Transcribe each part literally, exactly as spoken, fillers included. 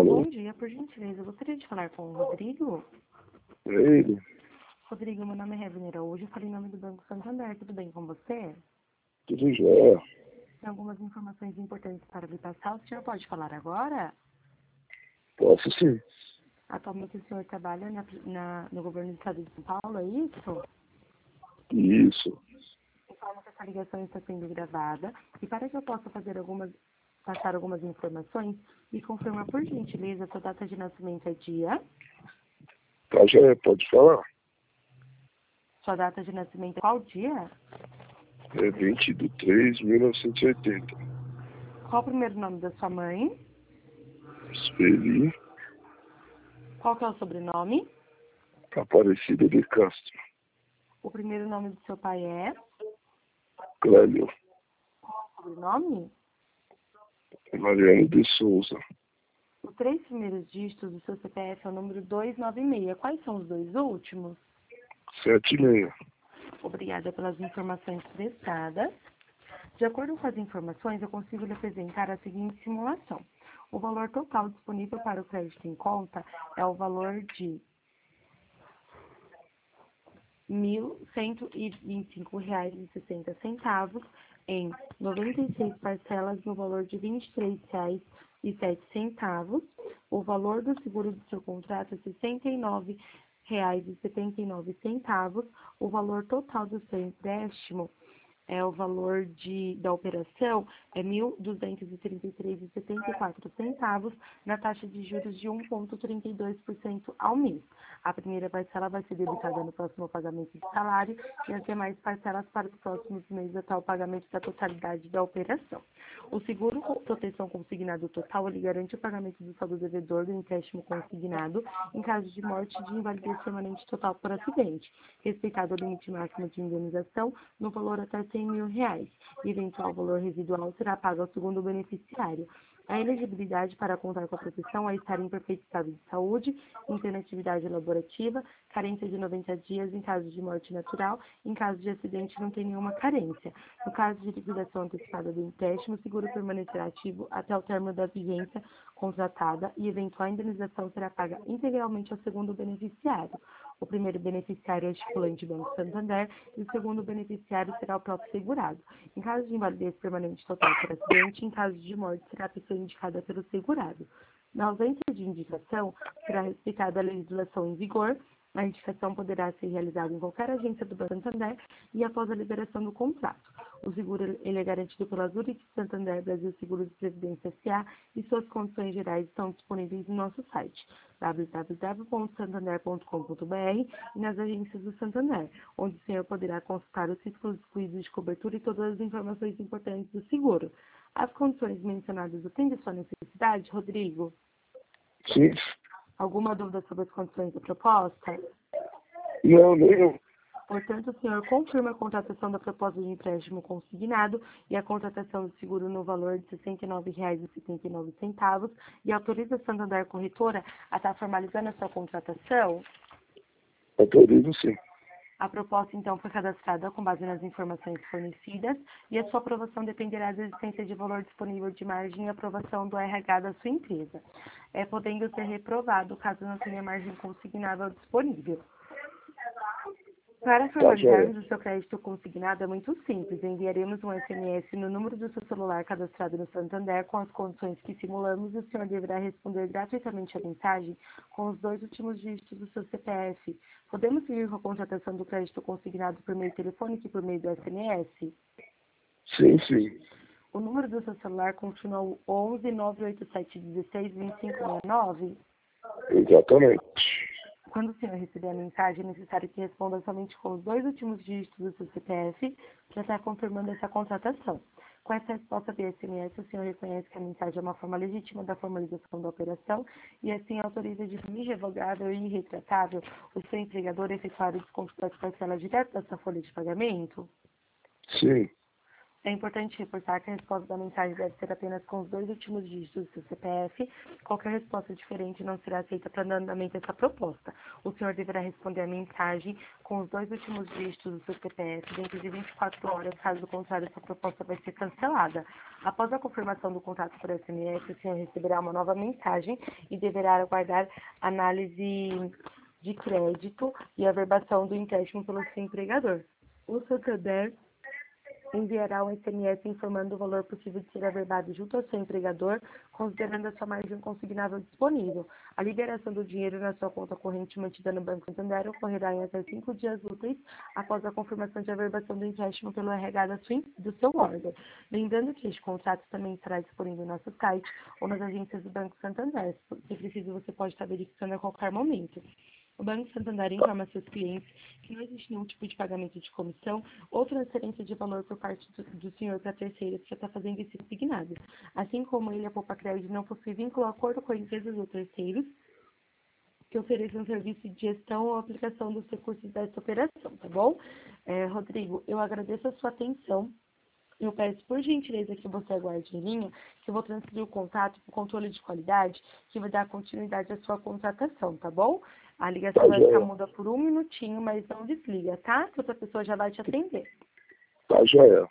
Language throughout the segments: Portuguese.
Alô? Bom dia, por gentileza. Eu gostaria de falar com o Rodrigo. É ele? Rodrigo, meu nome é Revenera. Hoje eu falei em nome do Banco Santander. Tudo bem com você? Tudo jóia? Tem algumas informações importantes para lhe passar. O senhor pode falar agora? Posso sim. Atualmente o senhor trabalha na, na- no governo do estado de São Paulo, é isso? Isso. Informo que essa ligação está sendo gravada. E para que eu possa fazer algumas, passar algumas informações, me confirma, por gentileza, sua data de nascimento é dia, Tá, já pode falar. sua data de nascimento é qual dia? É vinte de três de mil novecentos e oitenta. Qual o primeiro nome da sua mãe? Sueli Qual que é o sobrenome? Aparecida de Castro. O primeiro nome do seu pai é? Clélio Sobrenome? Mariano de Souza. Os três primeiros dígitos do seu C P F é o número duzentos e noventa e seis. Quais são os dois últimos? Sete e meia. Obrigada pelas informações prestadas. De acordo com as informações, eu consigo lhe apresentar a seguinte simulação. O valor total disponível para o crédito em conta é o valor de mil cento e vinte e cinco reais e sessenta centavos em noventa e seis parcelas no valor de vinte e três reais e sete centavos. O valor do seguro do seu contrato é sessenta e nove reais e setenta e nove centavos. O valor total do seu empréstimo é o valor de, da operação é mil duzentos e trinta e três reais e setenta e quatro centavos na taxa de juros de um vírgula trinta e dois por cento ao mês. A primeira parcela vai ser debitada no próximo pagamento de salário e as demais parcelas para os próximos meses até o pagamento da totalidade da operação. O seguro com proteção consignado total, ele garante o pagamento do saldo devedor do empréstimo consignado em caso de morte e de invalidez permanente total por acidente, respeitado o limite máximo de indenização no valor até cem mil reais. E eventual valor residual será pago ao segundo beneficiário. A elegibilidade para contar com a proteção é estar em perfeito estado de saúde, em plena atividade laborativa, carência de noventa dias em caso de morte natural, em caso de acidente não tem nenhuma carência. No caso de liquidação antecipada do empréstimo, o seguro permanecerá ativo até o término da vigência contratada e eventual indenização será paga integralmente ao segundo beneficiário. O primeiro beneficiário é o estipulante Banco Santander e o segundo beneficiário será o próprio segurado. Em caso de invalidez permanente total por acidente, em caso de morte, será a pessoa indicada pelo segurado. Na ausência de indicação, será respeitada a legislação em vigor. A indicação poderá ser realizada em qualquer agência do Banco Santander e após a liberação do contrato. O seguro ele é garantido pela Zurich Santander Brasil Seguros de Previdência S A e suas condições gerais estão disponíveis no nosso site w w w ponto santander ponto com ponto b r e nas agências do Santander, onde o senhor poderá consultar os riscos excluídos de cobertura e todas as informações importantes do seguro. As condições mencionadas atendem sua necessidade, Rodrigo? Sim. Alguma dúvida sobre as condições da proposta? Não, nenhum. Portanto, o senhor confirma a contratação da proposta de empréstimo consignado e a contratação do seguro no valor de sessenta e nove reais e setenta e nove centavos e autoriza a Santander Corretora a estar formalizando a sua contratação? Autorizo sim. A proposta, então, foi cadastrada com base nas informações fornecidas e a sua aprovação dependerá da existência de valor disponível de margem e aprovação do R H da sua empresa, é, podendo ser reprovado caso não tenha margem consignável disponível. Para formalizarmos o seu crédito consignado é muito simples. Enviaremos um S M S no número do seu celular cadastrado no Santander com as condições que simulamos e o senhor deverá responder gratuitamente a mensagem com os dois últimos dígitos do seu C P F. Podemos seguir com a contratação do crédito consignado por meio telefônico e por meio do S M S? Sim, sim. O número do seu celular continua o onze nove oito sete um seis dois cinco seis nove? Exatamente. Quando o senhor receber a mensagem, é necessário que responda somente com os dois últimos dígitos do seu C P F para estar confirmando essa contratação. Com essa resposta via S M S, o senhor reconhece que a mensagem é uma forma legítima da formalização da operação e assim autoriza de forma irrevogável e irretratável o seu empregador a efetuar o desconto das parcelas direto da sua folha de pagamento? Sim. É importante reforçar que a resposta da mensagem deve ser apenas com os dois últimos dígitos do seu C P F. Qualquer resposta diferente não será aceita para dar andamento a essa proposta. O senhor deverá responder a mensagem com os dois últimos dígitos do seu C P F dentro de vinte e quatro horas, caso contrário, essa proposta vai ser cancelada. Após a confirmação do contato por S M S, o senhor receberá uma nova mensagem e deverá aguardar análise de crédito e averbação do empréstimo pelo seu empregador. O Santander enviará um S M S informando do valor possível de ser averbado junto ao seu empregador, considerando a sua margem consignável disponível. A liberação do dinheiro na sua conta corrente mantida no Banco Santander ocorrerá em até cinco dias úteis após a confirmação de averbação do empréstimo pelo R H da sua, do seu órgão. Lembrando que este contrato também estará disponível no nosso site ou nas agências do Banco Santander. Se preciso, você pode estar verificando a qualquer momento. O Banco Santander informa a seus clientes que não existe nenhum tipo de pagamento de comissão ou transferência de valor por parte do, do senhor para terceiros que já está fazendo esse designado. Assim como ele, a Poupa Crédito não possui vínculo ou acordo com empresas ou terceiros que ofereçam serviço de gestão ou aplicação dos recursos dessa operação, tá bom? É, Rodrigo, eu agradeço a sua atenção. Eu peço, por gentileza, que você aguarde em linha, que eu vou transferir o contato para o controle de qualidade, que vai dar continuidade à sua contratação, tá bom? A ligação Tá vai ficar joia. muda por um minutinho, mas não desliga, tá? Que outra pessoa já vai te atender. Tá joia.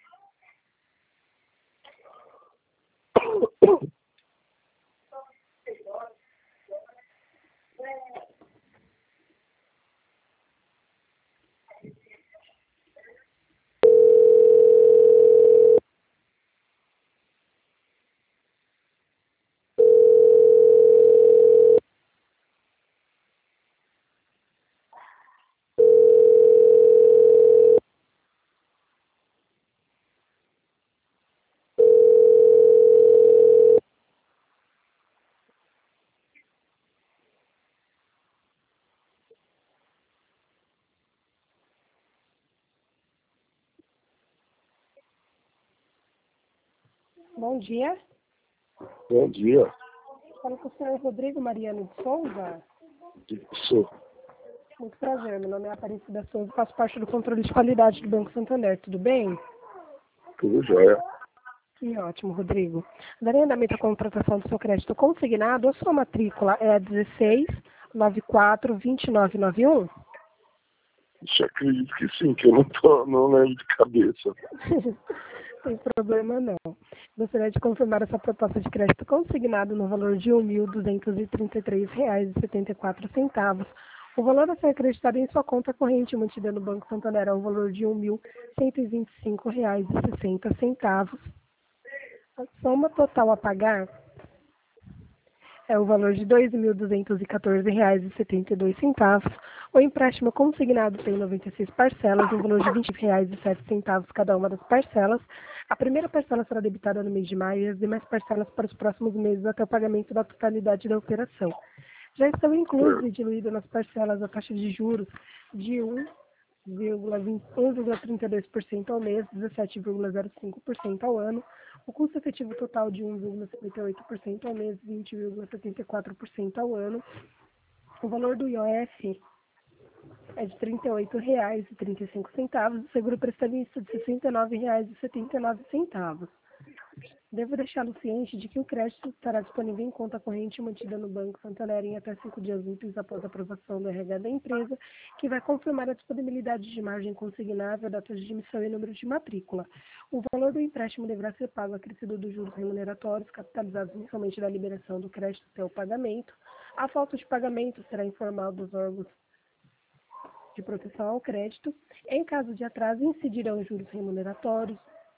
Bom dia. Bom dia. Falo com o senhor Rodrigo Mariano de Souza. Isso. Muito prazer, meu nome é Aparecida Souza, faço parte do controle de qualidade do Banco Santander, tudo bem? Tudo jóia. Que ótimo, Rodrigo. Darei andamento à contratação do seu crédito consignado, a sua matrícula é a dezesseis, noventa e quatro, vinte e nove noventa e um? Isso acredito que sim, que eu não, tô, não lembro de cabeça. Sem problema não. Gostaria de confirmar essa proposta de crédito consignado no valor de um mil duzentos e trinta e três reais e setenta e quatro centavos. O valor a ser acreditado em sua conta corrente mantida no Banco Santander é o valor de um mil cento e vinte e cinco reais e sessenta centavos. A soma total a pagar é o valor de dois mil duzentos e quatorze reais e setenta e dois centavos. O empréstimo consignado tem noventa e seis parcelas, no valor de vinte reais e sete centavos cada uma das parcelas. A primeira parcela será debitada no mês de maio e as demais parcelas para os próximos meses até o pagamento da totalidade da operação. Já estão inclusos e diluídas nas parcelas a taxa de juros de um vírgula trinta e dois por cento ao mês, dezessete vírgula zero cinco por cento ao ano, o custo efetivo total de um vírgula setenta e oito por cento ao mês, vinte vírgula setenta e quatro por cento ao ano. O valor do I O F é de trinta e oito reais e trinta e cinco centavos, o seguro prestamista de sessenta e nove reais e setenta e nove centavos. Devo deixá-lo ciente de que o crédito estará disponível em conta corrente mantida no Banco Santander em até cinco dias úteis após a aprovação do R H da empresa, que vai confirmar a disponibilidade de margem consignável, data de emissão e número de matrícula. O valor do empréstimo deverá ser pago acrescido dos juros remuneratórios, capitalizados mensalmente da liberação do crédito até o pagamento. A falta de pagamento será informal dos órgãos de proteção ao crédito. Em caso de atraso, incidirão os juros remuneratórios,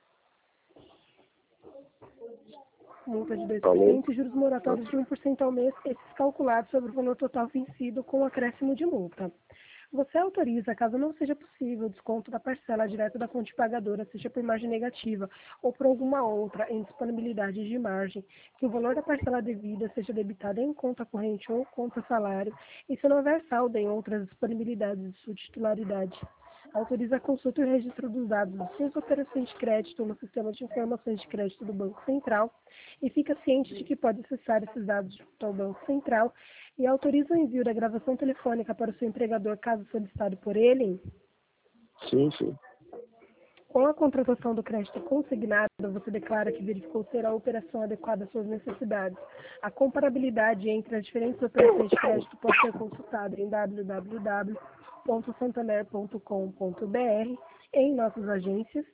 multa de dois por cento e juros moratórios de um por cento ao mês, esses calculados sobre o valor total vencido com acréscimo de multa. Você autoriza, caso não seja possível, o desconto da parcela direto da fonte pagadora, seja por margem negativa ou por alguma outra em disponibilidade de margem, que o valor da parcela devida seja debitado em conta corrente ou conta salário, e se não houver saldo em outras disponibilidades de sua titularidade. Autoriza a consulta e o registro dos dados das suas operações de crédito no sistema de informações de crédito do Banco Central e fica ciente de que pode acessar esses dados junto ao Banco Central e autoriza o envio da gravação telefônica para o seu empregador caso solicitado por ele. Sim, sim. Com a contratação do crédito consignado, você declara que verificou ser a operação adequada às suas necessidades. A comparabilidade entre as diferentes operações de crédito pode ser consultada em w w w ponto santander ponto com ponto b r, em nossas agências,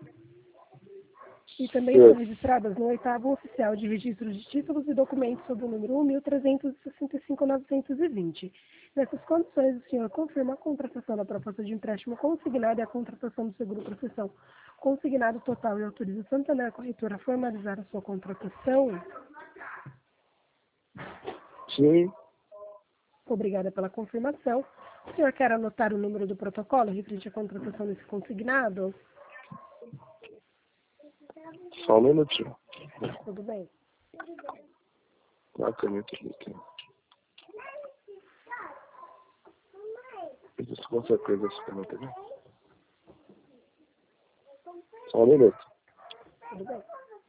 e também são registradas no oitavo oficial de registro de títulos e documentos sob o número um mil trezentos e sessenta e cinco mil novecentos e vinte. Nessas condições, o senhor confirma a contratação da proposta de empréstimo consignado e a contratação do seguro proteção consignado total e autoriza o Santander Corretora a formalizar a sua contratação? Sim. Obrigada pela confirmação. O senhor quer anotar o número do protocolo referente à contratação desse consignado? Só um minutinho. Tudo bem. Dá a caneta aqui. Isso com certeza essa caneta, né? Só um minuto. Tudo bem.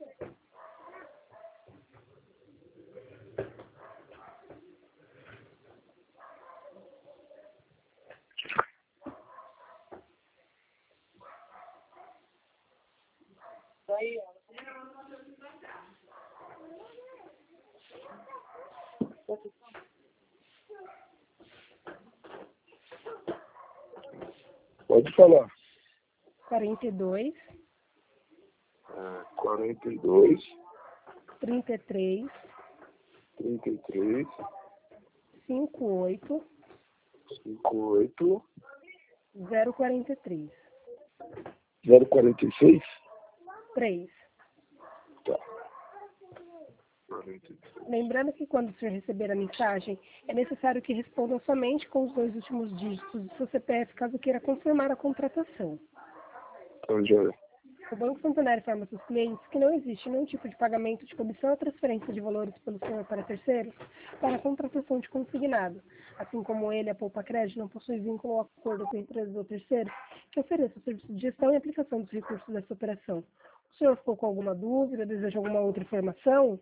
Pode falar. quarenta e dois, É, quarenta e dois, trinta e três, trinta e três, cinquenta e oito, cinquenta e oito, zero quarenta e três. zero quarenta e seis? três. Tá. quarenta e três. Lembrando que quando o senhor receber a mensagem, é necessário que respondam somente com os dois últimos dígitos do seu C P F, caso queira confirmar a contratação. Então, já é. O Banco Santander informa seus clientes que não existe nenhum tipo de pagamento de comissão ou transferência de valores pelo senhor para terceiros para a contratação de consignado. Assim como ele, a Poupa Crédito, não possui vínculo ou acordo com empresas ou terceiros que ofereçam o serviço de gestão e aplicação dos recursos dessa operação. O senhor ficou com alguma dúvida, deseja alguma outra informação?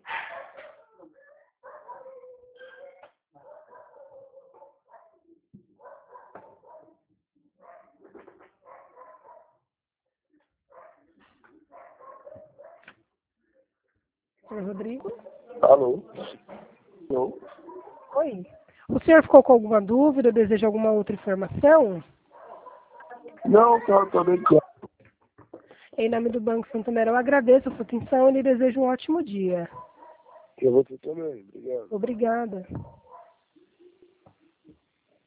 senhor Rodrigo? Alô? Alô? Oi. O senhor ficou com alguma dúvida, deseja alguma outra informação? Não, tá, tá bem claro. Em nome do Banco Santander, eu agradeço a sua atenção e lhe desejo um ótimo dia. Eu vou ter também. Obrigado. Obrigada.